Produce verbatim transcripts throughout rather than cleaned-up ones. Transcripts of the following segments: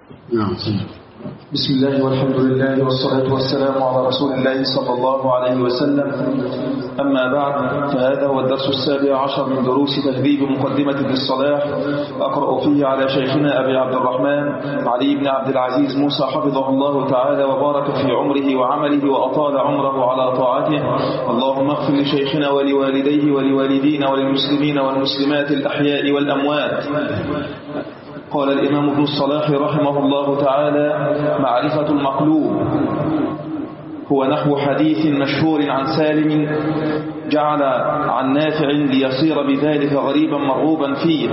نعم. بسم الله والحمد لله والصلاة والسلام على رسول الله صلى الله عليه وسلم. أما بعد، فهذا هو الدرس السابع عشر من دروس تهذيب مقدمة ابن الصلاح، أقرأ فيه على شيخنا أبي عبد الرحمن علي بن عبد العزيز موسى حفظه الله تعالى وبارك في عمره وعمله وأطال عمره على طاعته. اللهم اغفر لشيخنا ولوالديه ولوالدينا وللمسلمين والمسلمات الأحياء والأموات. قال الإمام ابن الصلاح رحمه الله تعالى: معرفة المقلوب هو نحو حديث مشهور عن سالم جعل عن نافع ليصير بذلك غريبا مرغوبا فيه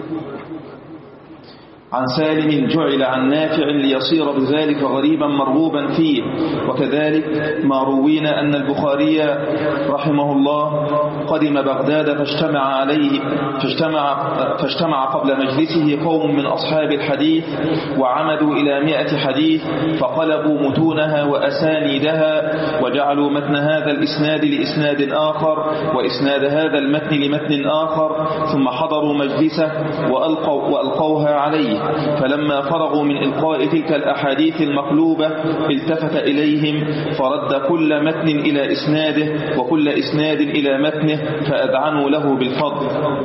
عن سالم جعل عن نافع ليصير بذلك غريبا مرغوبا فيه. وكذلك ما روينا أن البخاري رحمه الله قدم بغداد فاجتمع عليه فاجتمع, فاجتمع قبل مجلسه قوم من أصحاب الحديث وعمدوا إلى مئة حديث فقلبوا متونها وأسانيدها وجعلوا متن هذا الإسناد لإسناد آخر وإسناد هذا المتن لمتن آخر، ثم حضروا مجلسه وألقوا وألقوها عليه. فلما فرغوا من إلقاء تلك الأحاديث المقلوبة التفت إليهم فرد كل متن إلى إسناده وكل إسناد إلى متنه فأذعنوا له بالفضل.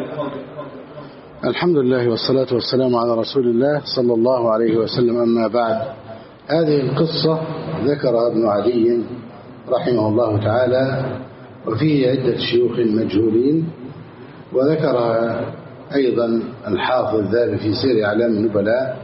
الحمد لله والصلاة والسلام على رسول الله صلى الله عليه وسلم. أما بعد، هذه القصة ذكرها ابن عدي رحمه الله تعالى، وفيه عدة شيوخ مجهولين، وذكرها أيضا الحافظ الذهبي في سير أعلام النبلاء.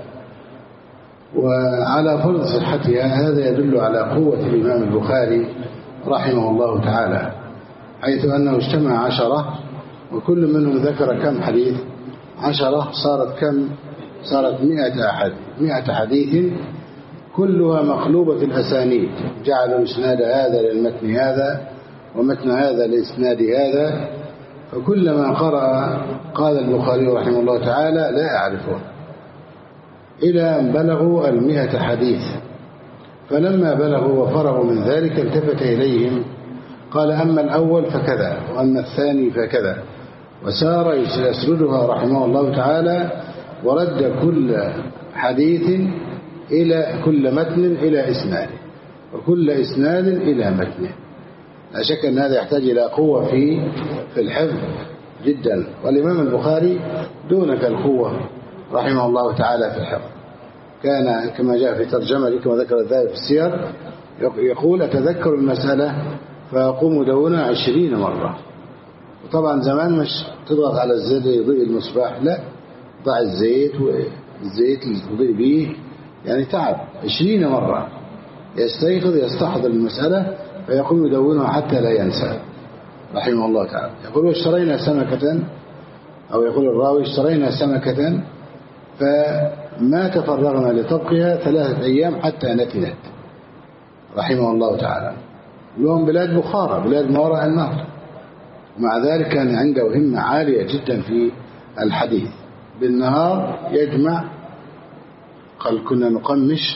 وعلى فرض صحتها هذا يدل على قوة الإمام البخاري رحمه الله تعالى، حيث أنه اجتمع عشرة وكل منهم ذكر كم حديث؟ عشرة، صارت كم؟ صارت مئة أحد مئة حديث كلها مقلوبة الأسانيد، جعلوا إسناد هذا للمتن هذا ومتن هذا لإسناد هذا. فكلما قرأ قال البخاري رحمه الله تعالى لا أعرفه، إلى أن بلغوا المئة حديث. فلما بلغوا وفرغوا من ذلك التفت إليهم قال: أما الأول فكذا، وأما الثاني فكذا، وسار يسردها رحمه الله تعالى، ورد كل حديث إلى كل متن إلى إسناده وكل إسناد إلى متنه. لا شك أن هذا يحتاج إلى قوة في في الحفظ جدا، والإمام البخاري دونك القوة رحمه الله تعالى في الحفظ. كان كما جاء في ترجمة كما ذكر الذهبي في السير يقول: أتذكر المسألة فأقوم مدونة عشرين مرة. وطبعا زمان مش تضغط على الزر يضيء المصباح، لا، ضع الزيت والزيت اللي تضيء به، يعني تعب عشرين مرة يستيقظ يستحضر المسألة فيقوم يدونها حتى لا ينسى رحمه الله تعالى. يقول: اشترينا سمكة، أو يقول الراوي: اشترينا سمكة فما تفرغنا لطبخها ثلاثة أيام حتى نتنت رحمه الله تعالى. لهم بلاد بخارى، بلاد ما وراء النهر، ومع ذلك كان عنده همة عالية جدا في الحديث. بالنهار يجمع، قال: كنا نقمش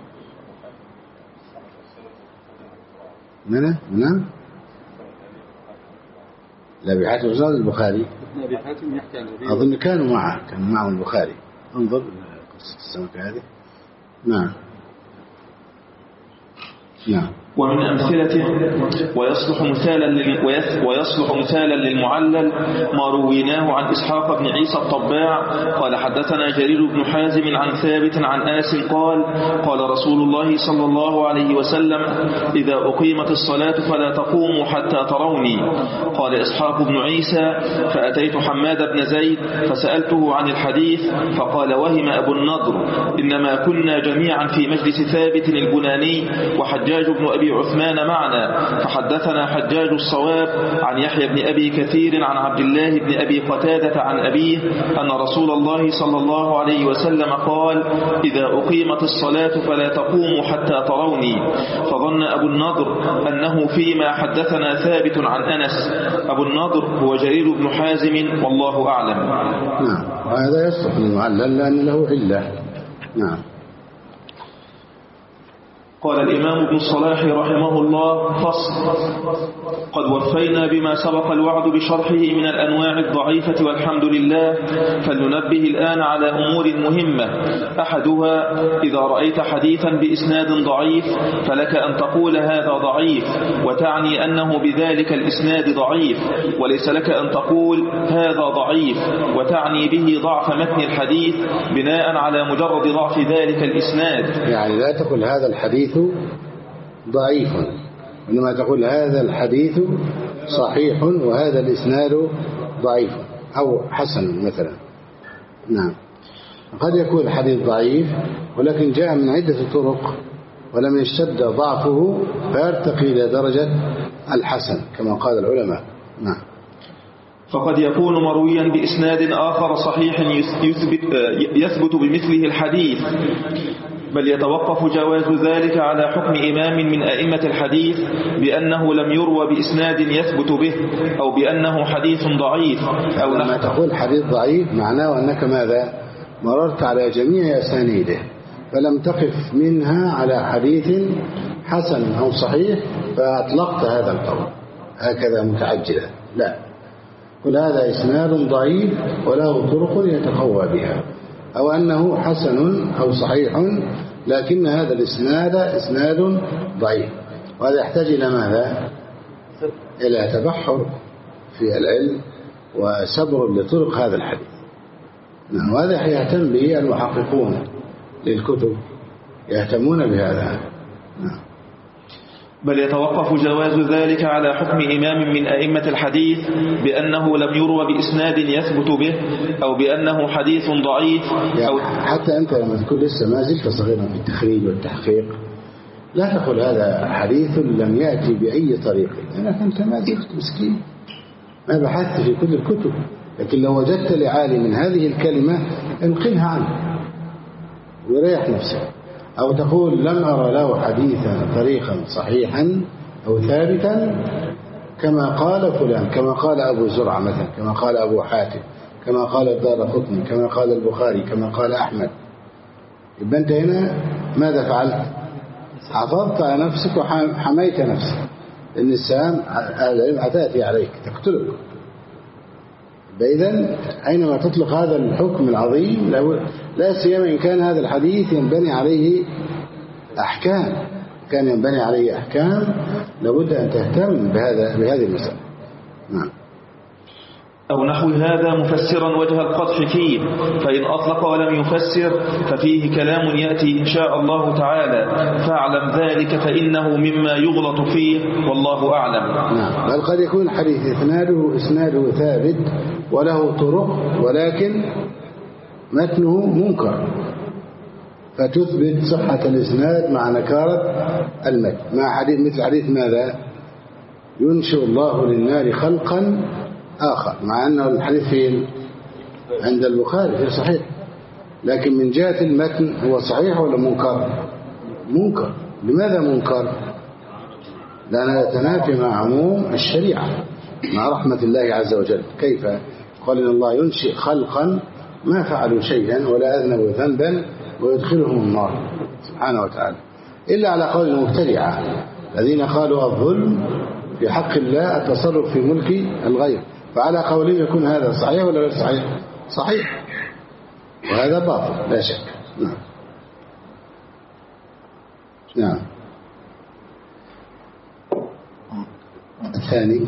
من من لأبي حاتم وزاد البخاري، أظن كانوا معه كان معه البخاري. انظر قصة السمكة هذه. نعم نعم. ومن أمثلته ويصلح مثالا ويصلح مثالا للمعلل ما رويناه عن إسحاق بن عيسى الطباع قال: حدثنا جرير بن حازم عن ثابت عن أنس قال: قال رسول الله صلى الله عليه وسلم: إذا أقيمت الصلاة فلا تقوموا حتى تروني. قال إسحاق بن عيسى: فأتيت حماد بن زيد فسألته عن الحديث فقال: وهم أبو النضر، إنما كنا جميعا في مجلس ثابت البناني وحجاج بن أبي عثمان معنا، فحدثنا حجاج الصواب عن يحيى بن أبي كثير عن عبد الله بن أبي قتادة عن أبيه أن رسول الله صلى الله عليه وسلم قال: إذا أقيمت الصلاة فلا تقوموا حتى تروني. فظن أبو النضر أنه فيما حدثنا ثابت عن أنس. أبو النضر هو جرير بن حازم والله أعلم. نعم، وهذا يصلح للمعلل لأن له علة. نعم. قال الإمام ابن الصلاح رحمه الله: فصل. قد وفينا بما سبق الوعد بشرحه من الأنواع الضعيفة والحمد لله، فلننبه الآن على أمور مهمة. أحدها: إذا رأيت حديثا بإسناد ضعيف فلك أن تقول هذا ضعيف، وتعني أنه بذلك الإسناد ضعيف، وليس لك أن تقول هذا ضعيف وتعني به ضعف متن الحديث بناء على مجرد ضعف ذلك الإسناد. يعني لا تقول هذا الحديث ضعيف، إنما تقول هذا الحديث صحيح وهذا الإسناد ضعيف أو حسن مثلا. نعم، قد يكون الحديث ضعيف ولكن جاء من عدة طرق ولم يشتد ضعفه فيرتقي إلى درجة الحسن كما قال العلماء. نعم. فقد يكون مرويا بإسناد آخر صحيح يثبت, يثبت بمثله الحديث، بل يتوقف جواز ذلك على حكم إمام من أئمة الحديث بأنه لم يروى بإسناد يثبت به، أو بأنه حديث ضعيف. أو لما تقول حديث ضعيف معناه أنك ماذا؟ مررت على جميع أسانيده فلم تقف منها على حديث حسن أو صحيح فأطلقت هذا القول هكذا متعجلا. لا، قل هذا إسناد ضعيف وله طرق يتقوى بها، أو أنه حسن أو صحيح لكن هذا الإسناد إسناد ضعيف. وهذا يحتاج إلى ماذا؟ إلى تبحر في العلم وسبر لطرق هذا الحديث. وهذا يهتم به المحققون للكتب، يهتمون بهذا. بل يتوقف جواز ذلك على حكم إمام من أئمة الحديث بأنه لم يروى بإسناد يثبت به، أو بأنه حديث ضعيف. أو حتى أنت لما تكون لسه ما زلت صغيرا في التخريج والتحقيق لا تقول هذا حديث لم يأتي بأي طريق، لأنك أنت ما زلت مسكين ما بحثت في كل الكتب. لكن لو وجدت لعالم هذه الكلمة انقلها عنه وريح نفسك. أو تقول لم أرى له حديثا طريقا صحيحا أو ثابتا كما قال فلان، كما قال أبو زرعة مثلا، كما قال أبو حاتم، كما قال الدارقطني، كما قال البخاري، كما قال أحمد. يبقى أنت هنا ماذا فعلت؟ حافظت على نفسك وحميت نفسك، لأن السهام العلم هتأتي عليك تقتلك. إذن أينما تطلق هذا الحكم العظيم لا سيما إن كان هذا الحديث ينبني عليه أحكام، كان ينبني عليه أحكام لابد أن تهتم بهذا بهذه المسألة. نعم. أو نحو هذا مفسرا وجه القدح فيه، فإن أطلق ولم يفسر ففيه كلام يأتي إن شاء الله تعالى، فاعلم ذلك فإنه مما يغلط فيه والله أعلم. نعم. بل قد يكون الحديث إسناده إسناده ثابت وله طرق ولكن متنه منكر، فتثبت صحة الإسناد مع نكارة المتن، مع حديث مثل حديث ماذا؟ ينشئ الله للنار خلقا آخر، مع أنه الحديث فين؟ عند البخاري في صحيح، لكن من جهة المتن هو صحيح ولا منكر؟ منكر. لماذا منكر؟ لأنه يتنافي مع عموم الشريعة مع رحمة الله عز وجل. كيف؟ قال إن الله ينشئ خلقا ما فعلوا شيئا ولا أذنبوا ذنبا ويدخلهم النار سبحانه وتعالى، إلا على قول المبتدعة الذين قالوا الظلم في حق الله التصرف في ملك الغير، فعلى قولهم يكون هذا صحيح ولا لا صحيح؟ صحيح، وهذا باطل لا شك. نعم. نعم. الثاني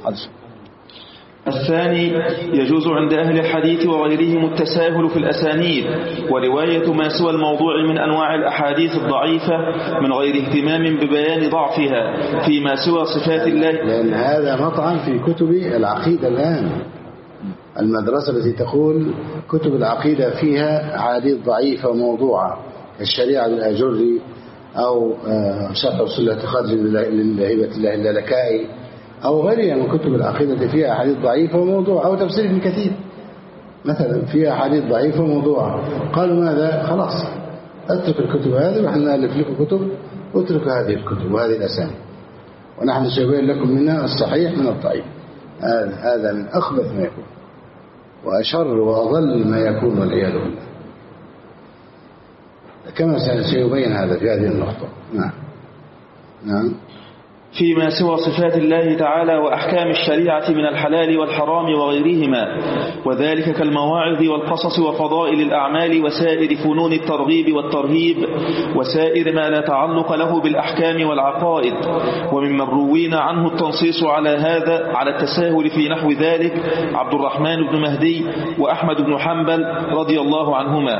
الثاني يجوز عند أهل الحديث وغيرهم التساهل في الأسانيد ورواية ما سوى الموضوع من أنواع الأحاديث الضعيفة من غير اهتمام ببيان ضعفها فيما سوى صفات الله، لأن هذا مطعن في كتب العقيدة الآن. المدرسة التي تقول كتب العقيدة فيها أحاديث ضعيفة وموضوعة كالشريعة للأجري أو شرح أصول الاعتقاد لهيبة الله اللالكائي أو غيرها من كتب العقيدة التي فيها أحاديث ضعيفة وموضوعة، أو تفسير ابن كثير مثلا فيها أحاديث ضعيفة وموضوعة. قالوا ماذا؟ خلاص اترك الكتب هذه ونحن نألف لكم كتب واتركوا هذه الكتب وهذه الأسامي ونحن نشبه لكم منها الصحيح من الضعيف. هذا من أخبث ما يكون وأشر وأضل ما يكون والعياذ بالله. كما سيبين هذا في هذه النقطة. نعم نعم. فيما سوى صفات الله تعالى وأحكام الشريعة من الحلال والحرام وغيرهما، وذلك كالمواعظ والقصص وفضائل الأعمال وسائر فنون الترغيب والترهيب وسائر ما لا تعلق له بالأحكام والعقائد. وممن روينا عنه التنصيص على هذا على التساهل في نحو ذلك عبد الرحمن بن مهدي وأحمد بن حنبل رضي الله عنهما.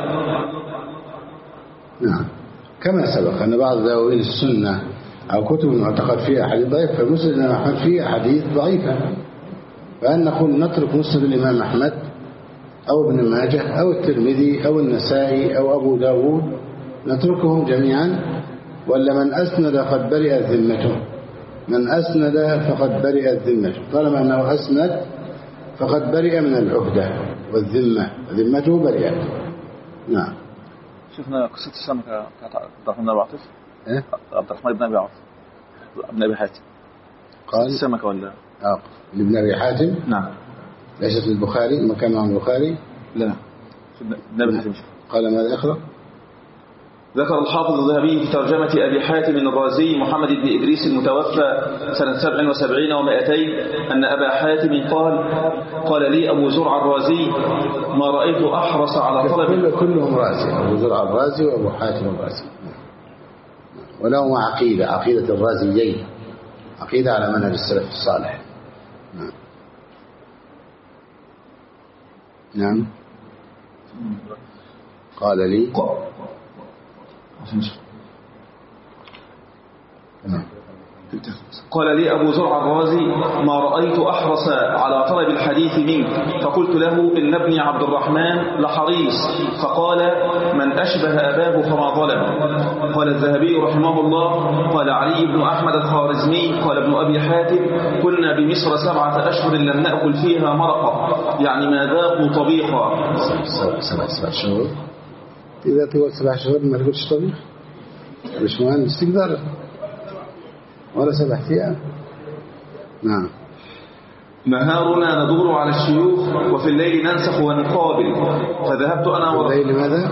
نعم كما سبق أن بعض دواوين السنة أو كتب المعتقد فيها حديث ضعيف، فمسند الإمام أحمد فيه حديث ضعيفة، فأن نقول نترك مسند الإمام أحمد أو ابن ماجه أو الترمذي أو النسائي أو أبو داود، نتركهم جميعا، ولا من أسند فقد برئت ذمته، من أسند فقد برئت ذمته، طالما أنه أسند فقد برئ من العهدة والذمة، ذمته برئت. نعم. شفنا قصة السمكة بتاعت عبد الرحمن بن أبي عاطف. إيه؟ عبد الرحمن بن أبي عاطف ابن أبي حاتم. قال السمكة ولا؟ آه لابن أبي حاتم. نعم. ليست للبخاري مكان عن البخاري؟ لا. ابن أبي حاتم. قال ماذا أخرى؟ ذكر الحافظ الذهبي في ترجمة أبي حاتم الرازي محمد بن إدريس المتوفى سنة سبع وسبعين ومائتين أن أبا حاتم قال قال لي أبو زرع الرازي ما رأيت أحرص على طلب كل كلهم رازي، أبو زرع الرازي وأبو حاتم الرازي، ولهم عقيدة، عقيدة الرازيين، عقيدة على منهج السلف الصالح. نعم. نعم. قال لي نعم. قال لي أبو زرع الرازي ما رأيت أحرص على طلب الحديث منك، فقلت له إن ابني عبد الرحمن لحريص، فقال من أشبه أباه فما ظلم. قال الذهبي رحمه الله قال علي بن أحمد الخارزمي قال ابن أبي حاتم كنا بمصر سبعة أشهر لم نأكل فيها مرقة، يعني ما ذاقوا طبيخا. سبع سبع شهور، إذا تقول سبع شهور ما تقولش طبيخ مش مهم استقدار ولا سبع أيام. نعم. نهارنا ندور على الشيوخ وفي الليل ننسخ ونقابل، فذهبت أنا ورفيق الليل ماذا؟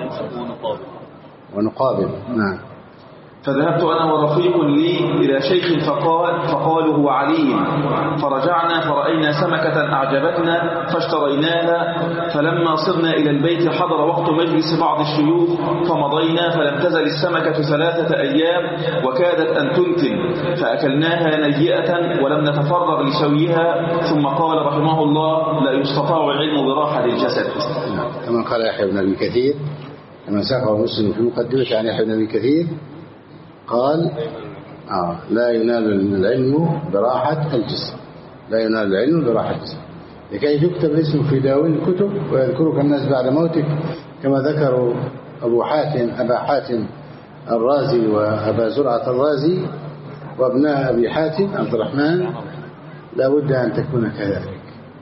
ونقابل. نعم. فذهبت أنا ورفيق لي إلى شيخ فقال فقالوا هو عليم، فرجعنا فرأينا سمكة أعجبتنا فاشتريناها، فلما صرنا إلى البيت حضر وقت مجلس بعض الشيوخ فمضينا، فلم تزل السمكة ثلاثة أيام وكادت أن تنتن، فأكلناها نيئة ولم نتفرغ لشويها. ثم قال رحمه الله لا يستطاع العلم براحة الجسد. كما قال يحيى بن أبي كثير كما ساقه مسلم في مقدمة عن يحيى بن أبي كثير قال آه لا ينال العلم براحة الجسم، لا ينال العلم براحة الجسم، لكي تكتب اسمه في دواوين الكتب ويذكرك الناس بعد موتك، كما ذكروا أبو حاتم أبا حاتم الرازي وأبا زرعة الرازي وابناء أبي حاتم عبد الرحمن، لا بد أن تكون كذلك.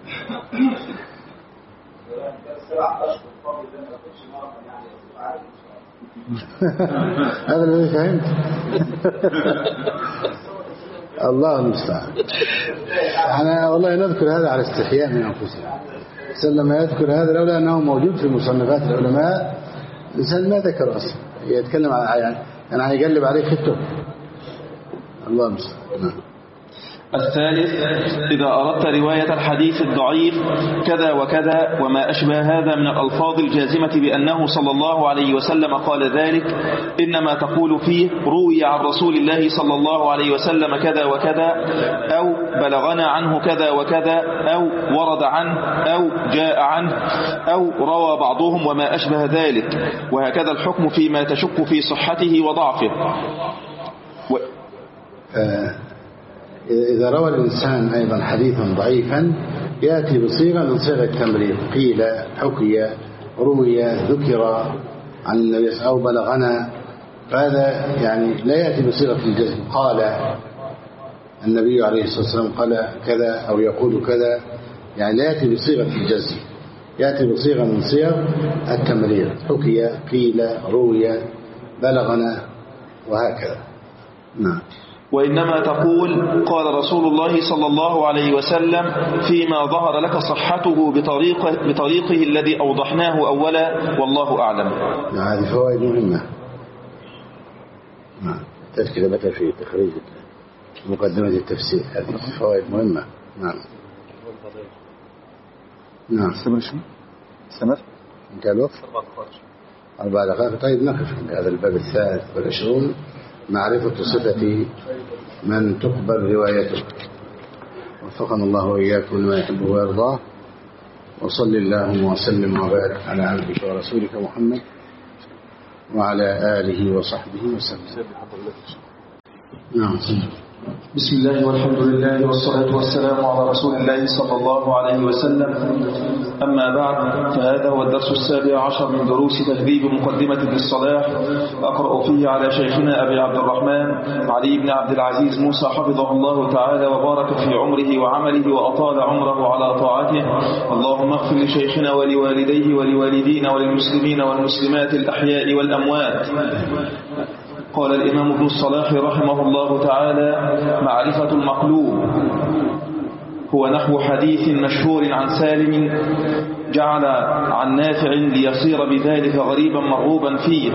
هذا الذي فهمت. الله المستعان. أنا والله نذكر هذا على استحياء من أنفسنا، لما يذكر هذا لولا أنه موجود في مصنفات العلماء الإنسان ما ذكر أصلا، يتكلم عن يعني أنا هيقلب عليه في التوب. الله المستعان. الثالث إذا أردت رواية الحديث الضعيف كذا وكذا وما أشبه هذا من الألفاظ الجازمة بأنه صلى الله عليه وسلم قال ذلك، إنما تقول فيه روي عن رسول الله صلى الله عليه وسلم كذا وكذا، أو بلغنا عنه كذا وكذا، أو ورد عنه، أو جاء عنه، أو روى بعضهم وما أشبه ذلك، وهكذا الحكم فيما تشك في صحته وضعفه. و... آه إذا روى الإنسان أيضا حديثا ضعيفا يأتي بصيغة من صيغ التمريض، قيل، حكي، روي، ذكر عن النبي أو بلغنا، فهذا يعني لا يأتي بصيغة الجزم، قال النبي عليه الصلاة والسلام قال كذا أو يقول كذا، يعني لا يأتي بصيغة الجزم، يأتي بصيغة من صيغ التمريض، حكي، قيل، روي، بلغنا، وهكذا. نعم. وإنما تقول قال رسول الله صلى الله عليه وسلم فيما ظهر لك صحته بطريقه, بطريقه الذي أوضحناه أولا والله أعلم. هذه فوائد مهمة. نعم. تذكر لك في تخريج مقدمة التفسير، هذه فوائد مهمة. نعم نعم. استمر شو؟ استمر؟ انتهى الوقت؟ أربع دقائق. طيب نقف عند هذا الباب الثالث والعشرون، معرفة صفة من تقبل روايته. وفقنا الله وإياكم لما يحبه ويرضاه، وصل اللهم وسلم وبارك على عبدك ورسولك محمد وعلى آله وصحبه وسلم. نعم. بسم الله والحمد لله والصلاة والسلام على رسول الله صلى الله عليه وسلم. أما بعد، فهذا هو الدرس السابع عشر من دروس تهذيب مقدمة ابن الصلاح، أقرأ فيه على شيخنا أبي عبد الرحمن علي بن عبد العزيز موسى حفظه الله تعالى وبارك في عمره وعمله وأطال عمره على طاعته. اللهم اغفر لشيخنا ولوالديه ولوالدينا وللمسلمين والمسلمات الأحياء والأموات. قال الإمام ابن الصلاح رحمه الله تعالى: معرفة المقلوب هو نحو حديث مشهور عن سالم جعل عن نافع ليصير بذلك غريبا مرغوبا فيه.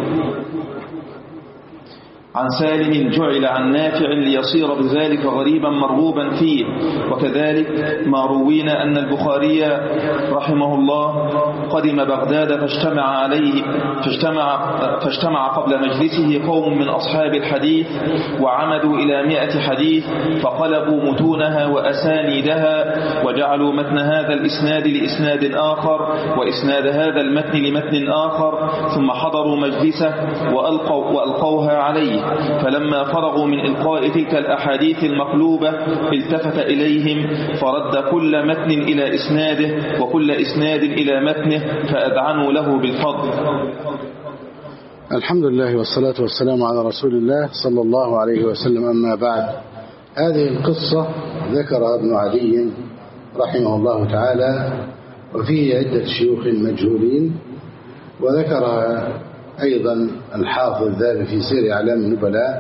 عن سالم جعل عن نافع ليصير بذلك غريبا مرغوبا فيه. وكذلك ما روينا أن البخاري رحمه الله قدم بغداد فاجتمع عليه فاجتمع, فاجتمع قبل مجلسه قوم من أصحاب الحديث وعمدوا إلى مئة حديث فقلبوا متونها وأسانيدها وجعلوا متن هذا الإسناد لإسناد آخر وإسناد هذا المتن لمتن آخر، ثم حضروا مجلسه وألقوا وألقوها عليه. فلما فرغوا من إلقاء تلك الأحاديث المقلوبة التفت إليهم فرد كل متن إلى إسناده وكل إسناد إلى متنه فأذعنوا له بالفضل. الحمد لله والصلاة والسلام على رسول الله صلى الله عليه وسلم. أما بعد، هذه القصة ذكرها ابن عدي رحمه الله تعالى، وفيه عدة شيوخ مجهولين، وذكرها أيضا الحافظ الذهبي في سير أعلام النبلاء.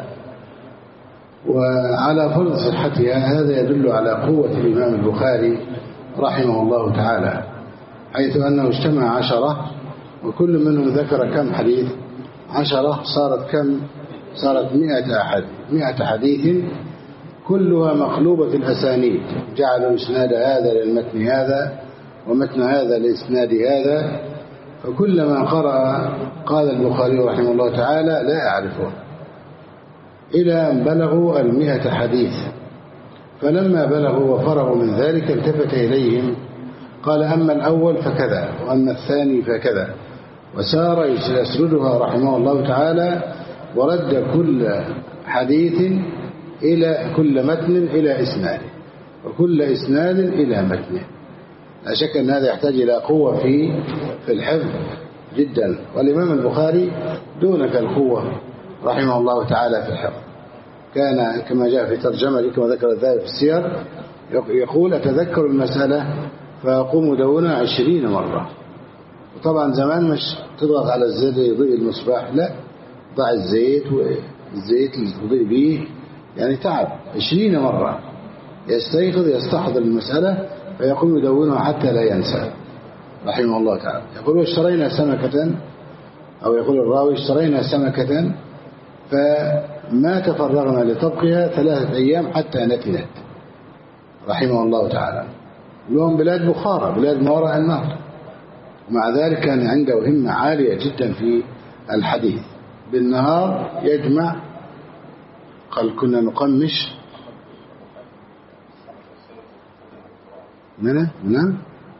وعلى فرض صحتها هذا يدل على قوة الإمام البخاري رحمه الله تعالى، حيث أنه اجتمع عشرة وكل منهم ذكر كم حديث؟ عشرة، صارت كم؟ صارت مئة أحد مئة حديث كلها مقلوبة الأسانيد، جعلوا إسناد هذا للمتن هذا ومتن هذا لإسناد هذا. فكلما قرأ قال البخاري رحمه الله تعالى لا أعرفه، إلى أن بلغوا المئة حديث. فلما بلغوا وفرغوا من ذلك التفت إليهم قال: أما الأول فكذا، وأما الثاني فكذا، وسار يسردها رحمه الله تعالى، ورد كل حديث إلى كل متن إلى إسناده وكل إسناد إلى متنه. لا شك أن هذا يحتاج إلى قوة في في الحفظ جدا، والإمام البخاري دونك القوة رحمه الله تعالى في الحفظ. كان كما جاء في ترجمة كما ذكر الذهبي في السير، يقول: أتذكر المسألة فأقوم مدونة عشرين مرة. وطبعا زمان مش تضغط على الزر يضيء المصباح، لا، ضع الزيت والزيت اللي تضيء به، يعني تعب عشرين مرة يستيقظ يستحضر المسألة فيقوم يدونها حتى لا ينسى رحمه الله تعالى. يقول: اشترينا سمكة، أو يقول الراوي: اشترينا سمكة فما تفرغنا لطبخها ثلاثة أيام حتى نتنت رحمه الله تعالى. لهم بلاد بخارى، بلاد ما وراء النهر، ومع ذلك كان عنده همة عالية جدا في الحديث. بالنهار يجمع، قال: كنا نقمش من نعم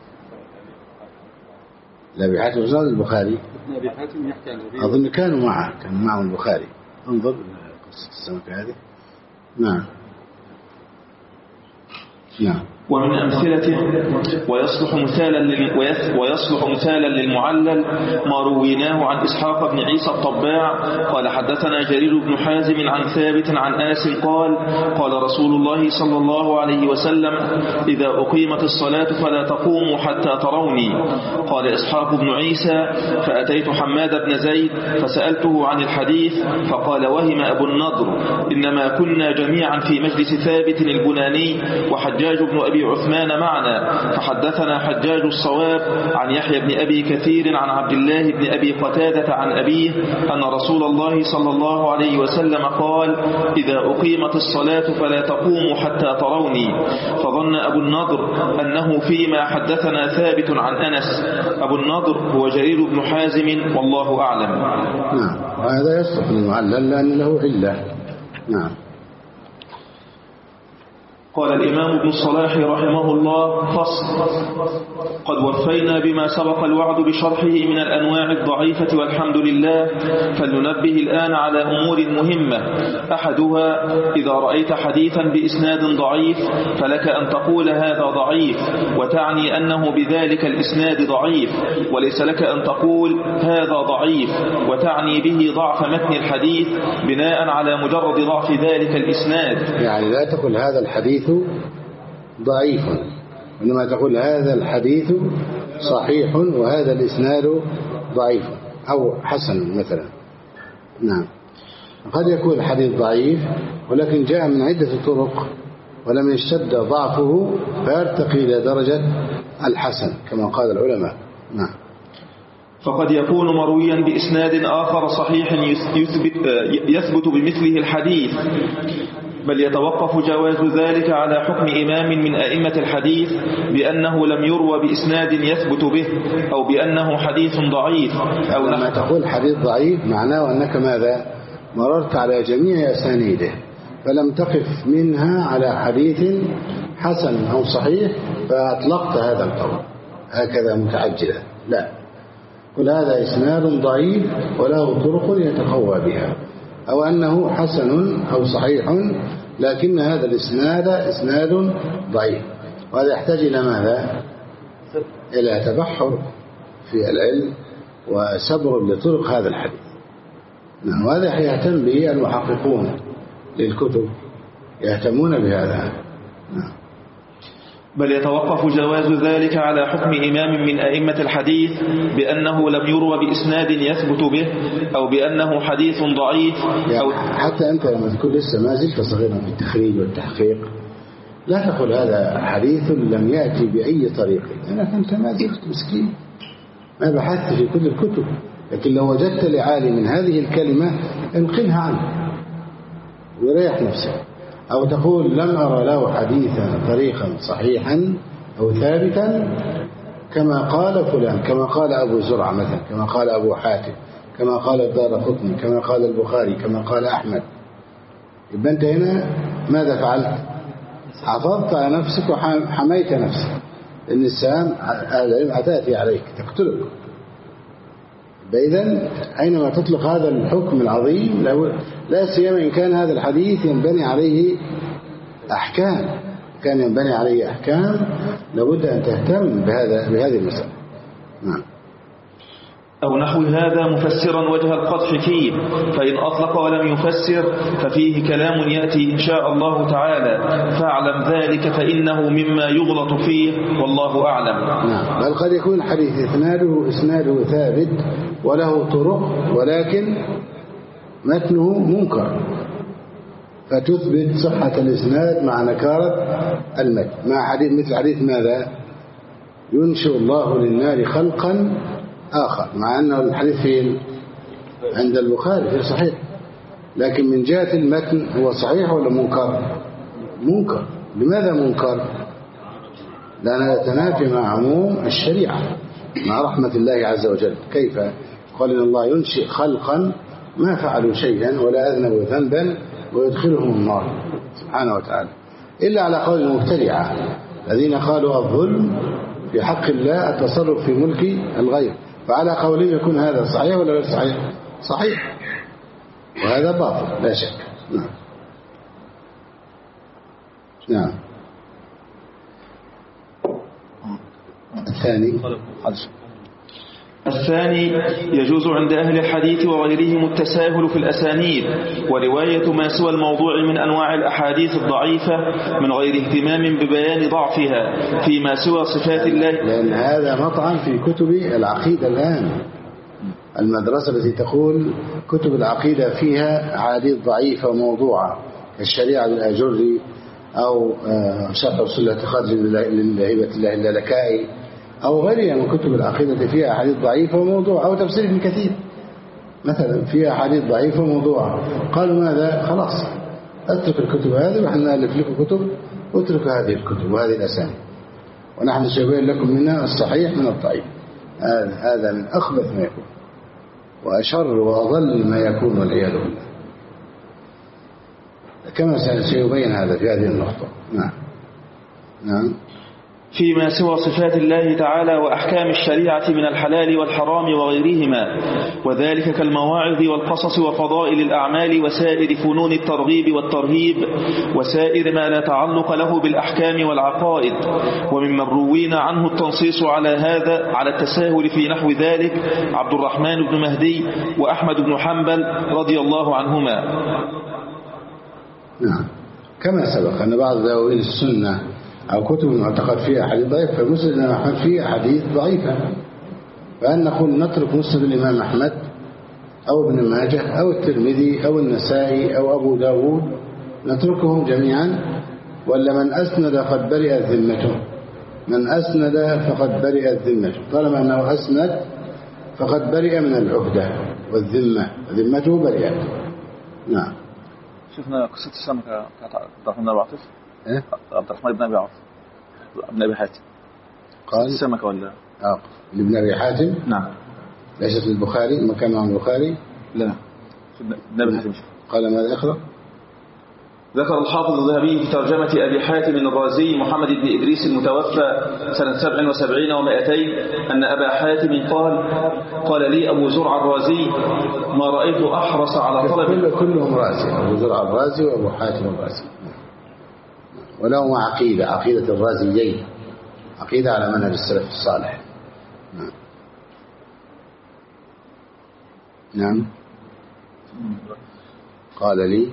لأبي حاتم وزاد البخاري، أظن كانوا معه كان معه البخاري. انظر قصة السمكة هذه. نعم نعم ومن أمثلته ويصلح مثالا ويصلح مثالا للمعلل ما رويناه عن إسحاق بن عيسى الطباع قال حدثنا جرير بن حازم عن ثابت عن آس قال قال رسول الله صلى الله عليه وسلم إذا أقيمت الصلاة فلا تقوموا حتى تروني. قال إسحاق بن عيسى فأتيت حماد بن زيد فسألته عن الحديث فقال وهم أبو النضر إنما كنا جميعا في مجلس ثابت البناني وحجاج بن أبي عثمان معنا فحدثنا حجاج الصواب عن يحيى بن أبي كثير عن عبد الله بن أبي قتادة عن أبيه أن رسول الله صلى الله عليه وسلم قال إذا أقيمت الصلاة فلا تقوموا حتى تروني. فظن أبو النضر أنه فيما حدثنا ثابت عن أنس. أبو النضر هو جرير بن حازم والله أعلم. نعم وهذا يصلح للمعلل لأن له علة. نعم. قال الإمام ابن الصلاح رحمه الله فصل قد وفينا بما سبق الوعد بشرحه من الأنواع الضعيفة والحمد لله فلننبه الآن على أمور مهمة. أحدها إذا رأيت حديثا بإسناد ضعيف فلك أن تقول هذا ضعيف وتعني أنه بذلك الإسناد ضعيف وليس لك أن تقول هذا ضعيف وتعني به ضعف متن الحديث بناء على مجرد ضعف ذلك الإسناد. يعني لا تقول هذا الحديث ضعيف إنما تقول هذا الحديث صحيح وهذا الإسناد ضعيف أو حسن مثلا. نعم. قد يكون الحديث ضعيف ولكن جاء من عدة طرق ولم يشتد ضعفه فيرتقي إلى درجة الحسن كما قال العلماء. نعم. فقد يكون مرويا بإسناد آخر صحيح يثبت, يثبت بمثله الحديث بل يتوقف جواز ذلك على حكم إمام من أئمة الحديث بأنه لم يروى بإسناد يثبت به أو بأنه حديث ضعيف أو لما تقول حديث ضعيف معناه أنك ماذا مررت على جميع أسانيده فلم تقف منها على حديث حسن أو صحيح فأطلقت هذا القول هكذا متعجلا. لا قل هذا إسناد ضعيف وله طرق يتقوى بها أو أنه حسن أو صحيح لكن هذا الإسناد إسناد ضعيف. وهذا يحتاج إلى ماذا؟ إلى تبحر في العلم وسبر لطرق هذا الحديث. نعم. وهذا يهتم به المحققون للكتب يهتمون بهذا. نعم. بل يتوقف جواز ذلك على حكم إمام من أئمة الحديث بأنه لم يروى بإسناد يثبت به أو بأنه حديث ضعيف أو يعني حتى أنت لما تكون لسه ما زلت صغيرا في التخريج والتحقيق لا تقول هذا حديث لم يأتي بأي طريق لأنك أنت ما زلت مسكين ما بحثت في كل الكتب. لكن لو وجدت لعالم من هذه الكلمة انقلها عنه وريح نفسك. أو تقول لم أرى له حديثا طريقا صحيحا أو ثابتا كما قال فلان كما قال أبو زرعة مثلا كما قال أبو حاتم كما قال الدارقطني كما قال البخاري كما قال أحمد. يبقى أنت هنا ماذا فعلت؟ حافظت على نفسك وحميت نفسك إن السهام هتأتي عليك تقتلك. إذن حينما تطلق هذا الحكم العظيم لا سيما إن كان هذا الحديث ينبني عليه أحكام كان ينبني عليه أحكام لابد أن تهتم بهذا بهذه المسألة. نعم. أو نحو هذا مفسرا وجه القدح فيه فإن أطلق ولم يفسر ففيه كلام يأتي إن شاء الله تعالى فاعلم ذلك فإنه مما يغلط فيه والله أعلم. نعم. بل قد يكون الحديث إسناده إسناده ثابت وله طرق ولكن متنه منكر فتثبت صحة الإسناد مع نكارة المتن مع حديث مثل حديث ماذا ينشئ الله للنار خلقا آخر مع أنه الحديث فين عند البخاري في صحيح لكن من جهة المتن هو صحيح ولا منكر؟ منكر. لماذا منكر؟ لأنه يتنافي مع عموم الشريعة مع رحمة الله عز وجل. كيف؟ قال إن الله ينشئ خلقا ما فعلوا شيئا ولا أذنبوا ذنبا ويدخلهم النار سبحانه وتعالى إلا على قول المبتدعة الذين قالوا الظلم في حق الله التصرف في ملك الغير فعلى قولهم يكون هذا صحيح ولا غير صحيح؟ صحيح وهذا باطل لا شك. نعم. نعم. الثاني الثاني يجوز عند أهل الحديث وغيرهم التساهل في الأسانيد ورواية ما سوى الموضوع من أنواع الأحاديث الضعيفة من غير اهتمام ببيان ضعفها فيما سوى صفات الله، لأن هذا مطعن في كتب العقيدة الآن. المدرسة التي تقول كتب العقيدة فيها أحاديث ضعيفة وموضوعة كالشريعة للآجري أو شرح أصول الاعتقاد لهيبة الله اللالكائي أو غيرها من كتب العقيدة فيها أحاديث ضعيفة وموضوعة، أو تفسير ابن كثير مثلا فيها أحاديث ضعيفة وموضوعة. قالوا ماذا؟ خلاص اترك الكتب هذه ونحن نألف لكم كتب واتركوا هذه الكتب وهذه الأسانيد ونحن نبين لكم منها الصحيح من الضعيف. هذا من أخبث ما يكون وأشر وأضل ما يكون والعياذ بالله، كما سيبين هذا في هذه النقطة. نعم نعم فيما سوى صفات الله تعالى وأحكام الشريعة من الحلال والحرام وغيرهما، وذلك كالمواعظ والقصص وفضائل الأعمال وسائر فنون الترغيب والترهيب وسائر ما لا تعلق له بالأحكام والعقائد. وممن روينا عنه التنصيص على هذا على التساهل في نحو ذلك عبد الرحمن بن مهدي وأحمد بن حنبل رضي الله عنهما. نعم كما سبق أن بعض دواوين السنة أو كتب المعتقد فيها حديث ضعيف، فمسند الإمام أحمد فيها حديث ضعيفة، فأن نقول نترك مسند الإمام أحمد أو ابن ماجه أو الترمذي أو النسائي أو أبو داود نتركهم جميعا، ولا من أسند فقد برئت ذمته؟ من أسند فقد برئت ذمته، طالما أنه أسند فقد برئ من العهدة والذمة، ذمته برئت. نعم شفنا قصة السمكة بتاعت عبد الرحمن بن أبي عاصم. إيه؟ عبد الرحمن بن أبي عاصم ابن أبي حاتم. قال السمكة ولا؟ آه لابن أبي حاتم. نعم. ليست للبخاري مكان مع البخاري؟ لا. ابن أبي حاتم. قال ماذا أخرى؟ ذكر الحافظ الذهبي في ترجمة أبي حاتم الرازي محمد بن إدريس المتوفى سنة سبع وسبعين ومائتين أن أبا حاتم قال قال لي أبو زرع الرازي ما رأيت أحرص على طلب كل كلهم رازي، أبو زرع الرازي وأبو حاتم الرازي، ولهم عقيدة عقيدة الرازيين، عقيدة على منهج السلف الصالح. نعم نعم قال لي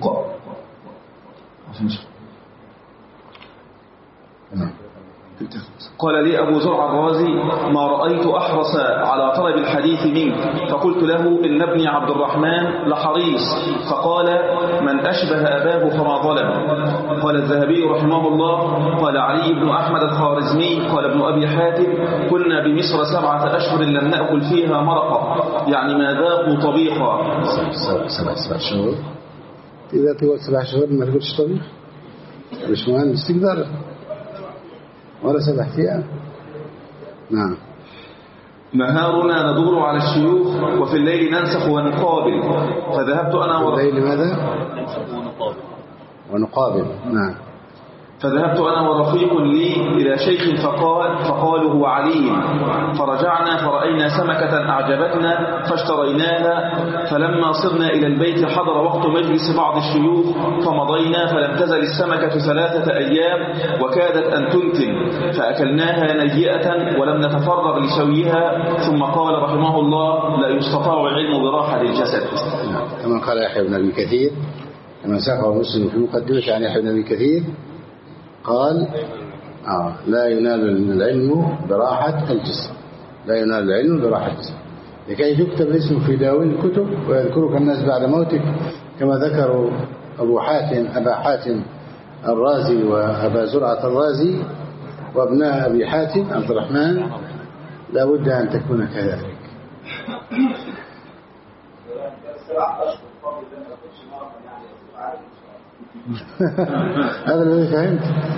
قال لي أبو زرع الرازي ما رأيت أحرص على طلب الحديث منك، فقلت له إن ابني عبد الرحمن لحريص، فقال من أشبه أباه فما ظلم. قال الذهبي رحمه الله قال علي بن أحمد الخارزمي قال ابن أبي حاتم كنا بمصر سبعة أشهر لم نأكل فيها مرقة، يعني ما ذاقوا طبيخا. سبع سبع شهور إذا تقول سبع شهور ما تقولش طبيخ مش مهم استقدار ولا سبع أيام. نعم نهارنا ندور على الشيوخ وفي الليل ننسخ ونقابل، فذهبت أنا ورفيق الليل ماذا؟ ونقابل. نعم فذهبت أنا ورفيق لي إلى شيخ فقال فقالوا هو عليم، فرجعنا فرأينا سمكة أعجبتنا فاشتريناها، فلما صرنا إلى البيت حضر وقت مجلس بعض الشيوخ فمضينا، فلم تزل السمكة ثلاثة أيام وكادت أن تنتن، فأكلناها نيئة ولم نتفرغ لشويها، ثم قال رحمه الله لا يستطاع العلم براحة الجسد. كما قال يحيى بن أبي كثير كما ساقه مسلم في مقدمة عن يحيى بن أبي كثير قال آه لا ينال العلم براحة الجسم، لا ينال العلم براحة الجسم، لكي تكتب اسم في دواوين الكتب ويذكرك الناس بعد موتك، كما ذكروا أبو حاتم أبا حاتم الرازي وأبا زرعة الرازي وابناء أبي حاتم عبد الرحمن، لا بد أن تكون كذلك. هذا الذي فهمت.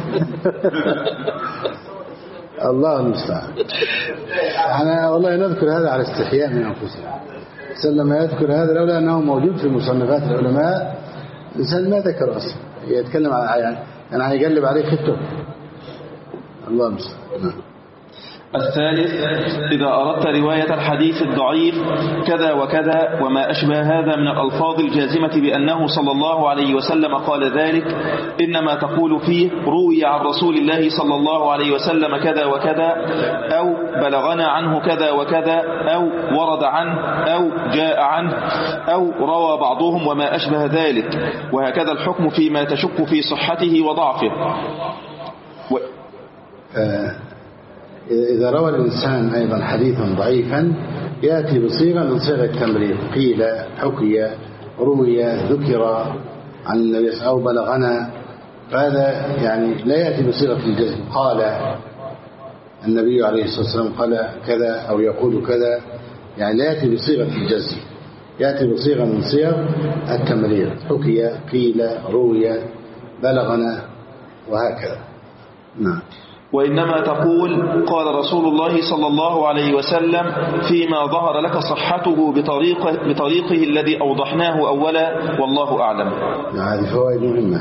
الله المستعان. أنا والله نذكر هذا على استحياء من أنفسنا، الإنسان لما يذكر هذا لولا أنه موجود في مصنفات العلماء الإنسان ما ذكر أصلا، يتكلم عن يعني أنا هيقلب عليه خطه. الله المستعان. الثالث إذا أردت رواية الحديث الضعيف كذا وكذا وما أشبه هذا من الألفاظ الجازمة بأنه صلى الله عليه وسلم قال ذلك، إنما تقول فيه روي عن رسول الله صلى الله عليه وسلم كذا وكذا، أو بلغنا عنه كذا وكذا، أو ورد عنه، أو جاء عنه، أو روى بعضهم وما أشبه ذلك. وهكذا الحكم فيما تشك في صحته وضعفه. و... آه إذا روى الإنسان أيضا حديثا ضعيفا يأتي بصيغة من صيغ التمريض، قيل، حكي، روي، ذكر عن النبي أو بلغنا، فهذا يعني لا يأتي بصيغة الجزم، قال النبي عليه الصلاة والسلام قال كذا أو يقول كذا، يعني لا يأتي بصيغة الجزم، يأتي بصيغة من صيغ التمريض، حكي، قيل، روي، بلغنا، وهكذا. نعم. وإنما تقول قال رسول الله صلى الله عليه وسلم فيما ظهر لك صحته بطريقه, بطريقه الذي أوضحناه أولا، والله أعلم. هذه فوائد مهمة.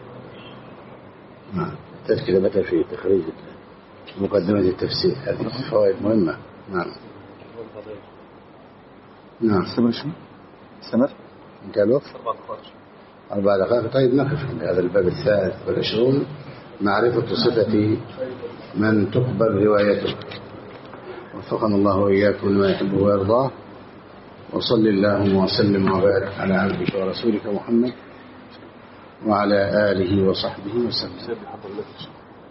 نعم. تذكر متى في تخريج مقدمة التفسير، هذه فوائد مهمة. نعم. نعم. استمر شو؟ استمر؟ انتهى الوقت؟ أربع دقائق. طيب نقف عند هذا الباب الثالث والعشرون، معرفة صفة من تقبل روايته. وفقنا الله وإياكم لما يحبه ويرضاه، وصل اللهم وسلم وبارك على عبدك ورسولك محمد وعلى آله وصحبه وسلم.